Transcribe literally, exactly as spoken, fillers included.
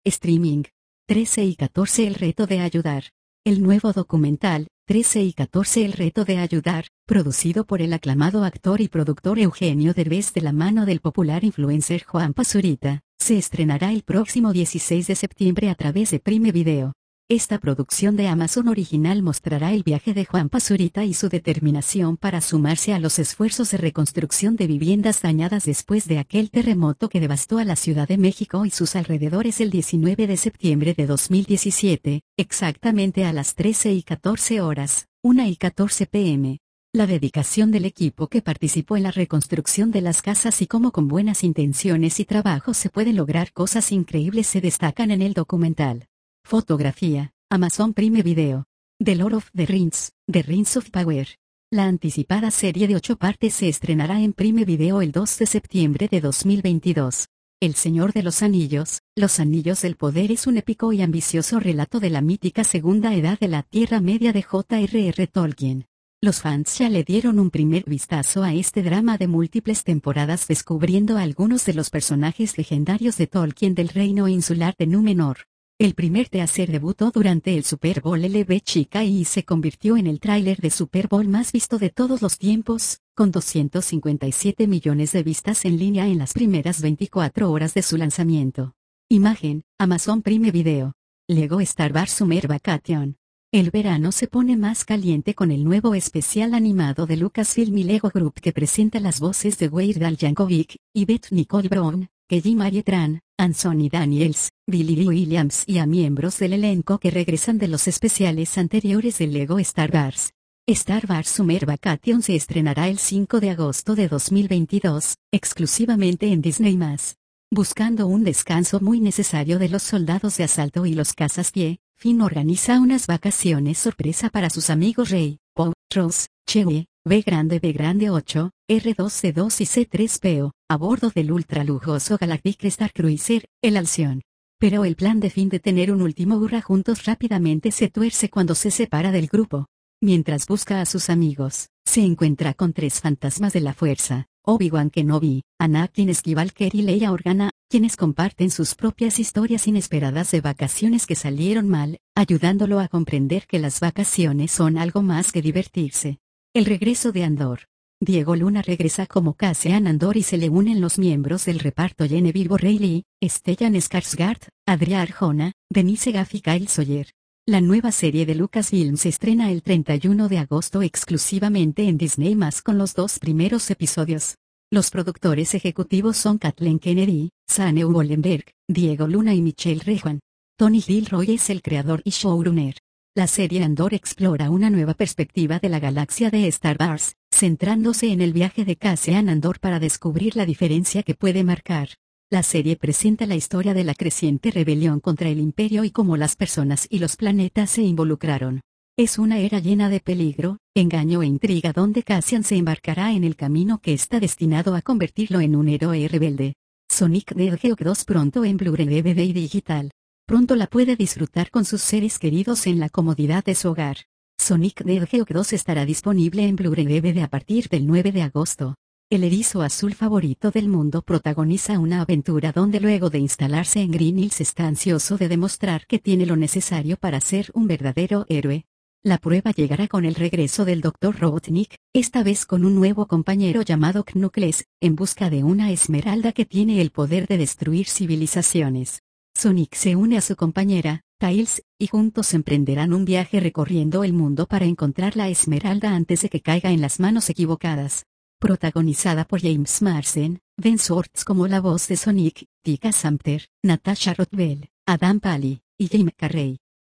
Streaming. trece y catorce El reto de ayudar. El nuevo documental, trece y catorce El reto de ayudar, producido por el aclamado actor y productor Eugenio Derbez de la mano del popular influencer Juan Pazurita, se estrenará el próximo dieciséis de septiembre a través de Prime Video. Esta producción de Amazon original mostrará el viaje de Juan Pazurita y su determinación para sumarse a los esfuerzos de reconstrucción de viviendas dañadas después de aquel terremoto que devastó a la Ciudad de México y sus alrededores el diecinueve de septiembre de dos mil diecisiete, exactamente a las trece y catorce horas, una y catorce pm. La dedicación del equipo que participó en la reconstrucción de las casas y cómo con buenas intenciones y trabajo se pueden lograr cosas increíbles se destacan en el documental. Fotografía, Amazon Prime Video. The Lord of the Rings, The Rings of Power. La anticipada serie de ocho partes se estrenará en Prime Video el dos de septiembre de dos mil veintidós. El Señor de los Anillos, Los Anillos del Poder es un épico y ambicioso relato de la mítica Segunda Edad de la Tierra Media de J R R Tolkien. Los fans ya le dieron un primer vistazo a este drama de múltiples temporadas descubriendo a algunos de los personajes legendarios de Tolkien del reino insular de Númenor. El primer teaser debutó durante el Super Bowl L B Chica y se convirtió en el tráiler de Super Bowl más visto de todos los tiempos, con doscientos cincuenta y siete millones de vistas en línea en las primeras veinticuatro horas de su lanzamiento. Imagen, Amazon Prime Video. Lego Star Wars Summer Vacation. El verano se pone más caliente con el nuevo especial animado de Lucasfilm y Lego Group que presenta las voces de Weird Al Yankovic, Yvette Nicole Brown, Kelly Marie Tran, Anthony Daniels, Billy Dee Williams y a miembros del elenco que regresan de los especiales anteriores de Lego Star Wars. Star Wars Summer Vacation se estrenará el cinco de agosto de dos mil veintidós, exclusivamente en Disney más. Buscando un descanso muy necesario de los soldados de asalto y los cazas-pie, Finn organiza unas vacaciones sorpresa para sus amigos Rey, Poe, Rose, Chewie, B grande B grande ocho, R dos C dos y C tres P O, a bordo del ultralujoso Galactic Star Cruiser, el Alcyon. Pero el plan de Finn de tener un último hurra juntos rápidamente se tuerce cuando se separa del grupo. Mientras busca a sus amigos, se encuentra con tres fantasmas de la fuerza, Obi-Wan Kenobi, Anakin Skywalker y Leia Organa, quienes comparten sus propias historias inesperadas de vacaciones que salieron mal, ayudándolo a comprender que las vacaciones son algo más que divertirse. El regreso de Andor. Diego Luna regresa como Cassian Andor y se le unen los miembros del reparto Genevieve O'Reilly, Stellan Skarsgård, Adria Arjona, Denise Gaff y Kyle Sawyer. La nueva serie de Lucasfilm se estrena el treinta y uno de agosto exclusivamente en Disney más con los dos primeros episodios. Los productores ejecutivos son Kathleen Kennedy, Sane Wollenberg, Diego Luna y Michelle Rejuan. Tony Gilroy es el creador y showrunner. La serie Andor explora una nueva perspectiva de la galaxia de Star Wars, centrándose en el viaje de Cassian Andor para descubrir la diferencia que puede marcar. La serie presenta la historia de la creciente rebelión contra el Imperio y cómo las personas y los planetas se involucraron. Es una era llena de peligro, engaño e intriga donde Cassian se embarcará en el camino que está destinado a convertirlo en un héroe rebelde. Sonic the Hedgehog dos pronto en Blu-ray D V D y digital. Pronto la puede disfrutar con sus seres queridos en la comodidad de su hogar. Sonic the Hedgehog dos estará disponible en Blu-ray D V D a partir del nueve de agosto. El erizo azul favorito del mundo protagoniza una aventura donde luego de instalarse en Green Hills está ansioso de demostrar que tiene lo necesario para ser un verdadero héroe. La prueba llegará con el regreso del doctor Robotnik, esta vez con un nuevo compañero llamado Knuckles, en busca de una esmeralda que tiene el poder de destruir civilizaciones. Sonic se une a su compañera, Tails, y juntos emprenderán un viaje recorriendo el mundo para encontrar la esmeralda antes de que caiga en las manos equivocadas. Protagonizada por James Marsden, Ben Schwartz como la voz de Sonic, Tika Sumpter, Natasha Rothwell, Adam Pally, y Jim Carrey.